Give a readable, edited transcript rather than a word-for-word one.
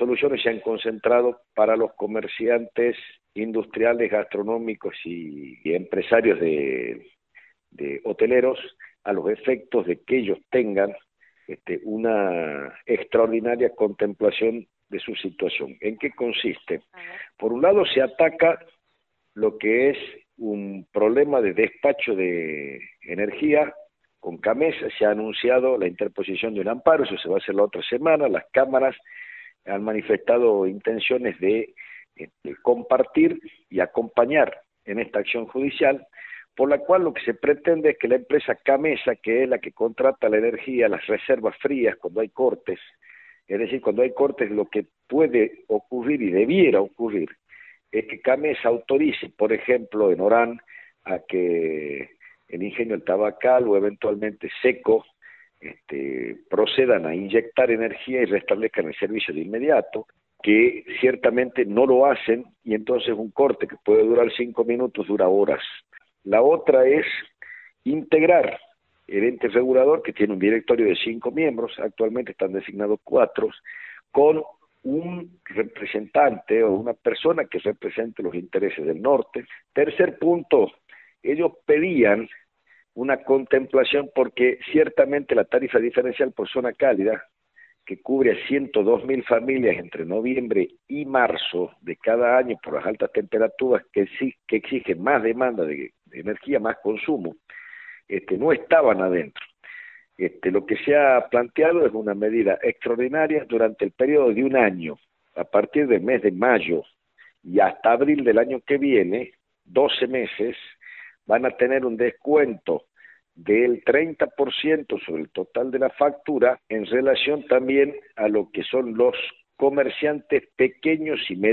soluciones se han concentrado para los comerciantes industriales, gastronómicos y empresarios de hoteleros, a los efectos de que ellos tengan una extraordinaria contemplación de su situación. ¿En qué consiste? Por un lado se ataca lo que es un problema de despacho de energía con CAMESA. Se ha anunciado la interposición de un amparo, eso se va a hacer la otra semana. Las cámaras han manifestado intenciones de compartir y acompañar en esta acción judicial, por la cual lo que se pretende es que la empresa CAMESA, que es la que contrata la energía, las reservas frías cuando hay cortes, es decir, cuando hay cortes, lo que puede ocurrir y debiera ocurrir es que CAMESA autorice, por ejemplo, en Orán, a que el ingenio El Tabacal o eventualmente Seco procedan a inyectar energía y restablezcan el servicio de inmediato, que ciertamente no lo hacen, y entonces un corte que puede durar 5 minutos dura horas. La otra es integrar el ente regulador, que tiene un directorio de 5 miembros, actualmente están designados 4, con un representante o una persona que represente los intereses del norte. Tercer punto, ellos pedían una contemplación porque ciertamente la tarifa diferencial por zona cálida, que cubre a 102.000 familias entre noviembre y marzo de cada año por las altas temperaturas que exigen más demanda de energía, más consumo, no estaban adentro. Lo que se ha planteado es una medida extraordinaria durante el periodo de un año, a partir del mes de mayo y hasta abril del año que viene, 12 meses, van a tener un descuento del 30% sobre el total de la factura en relación también a lo que son los comerciantes pequeños y medianos.